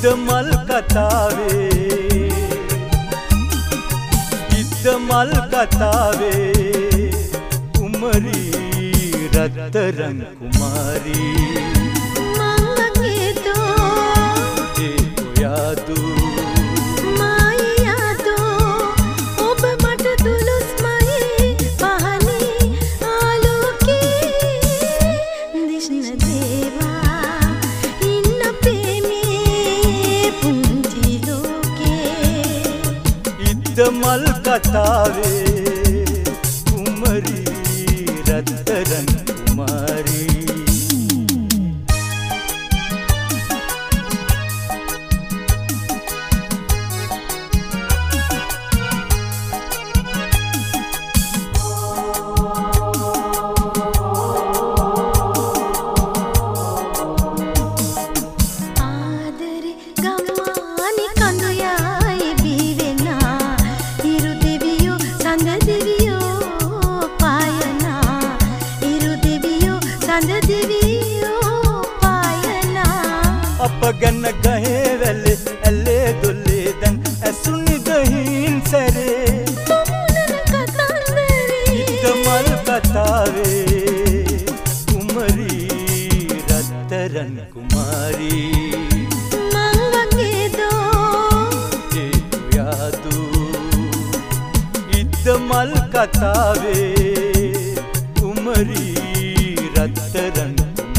ඉද්දමල් කතාවේ ඉද්දමල් කතාවේ කුමරී රත්තරන් කුමාරී ඉද්දමල් කතාවේ කුමරී රත්තරන් කුමාරී අප ගැන ගහේ වැල්ලේ ඇල්ලේ දොල්ලේ දැන් ඇසුනි ගහින් සැරේ ඉද්දමල් කතාවේ කුමරී රත්තරන් කුමාරී මං වගේ දෝ ඒ යාදු ඉද්දමල් කතාවේ කුමරී රත්තරන්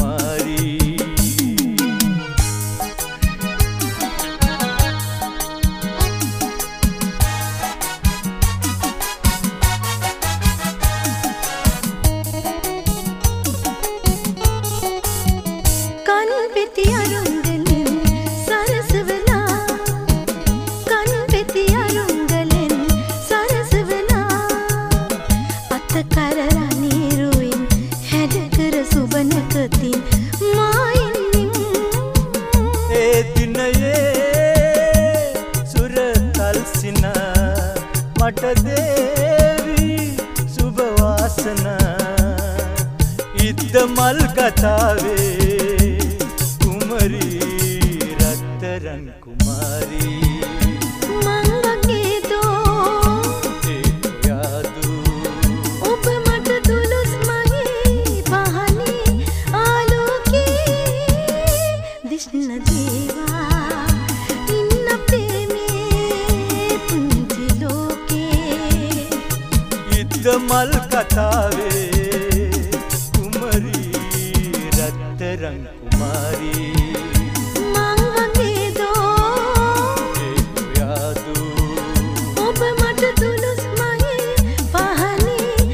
මට දේවි සුබ වාසනා ඉද්දමල් කතාවේ කුමරී රත්තරන් කුමාරී මං වගේ දෝ ඒ යාදු ඔබ මට දුලුස් මගේ පහනේ ආලෝකේ දිස්න දේවා ඉන්න ප්‍රේමේ පුංචි ලෝකේ ඉද්දමල් කතාවේ කුමරී රත්තරන් කුමාරී මං වගේ දෝ ඒ යාදු ඔබ මට දුලුස් මගේ පහනේ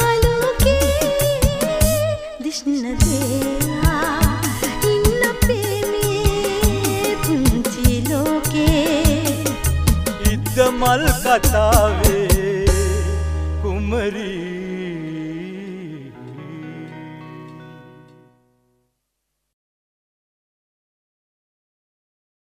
ආලෝකේ දිස්න දේවා ඉන්න ප්‍රේමේ පුංචි ලෝකේ ඉද්දමල් කතාවේ කුමරී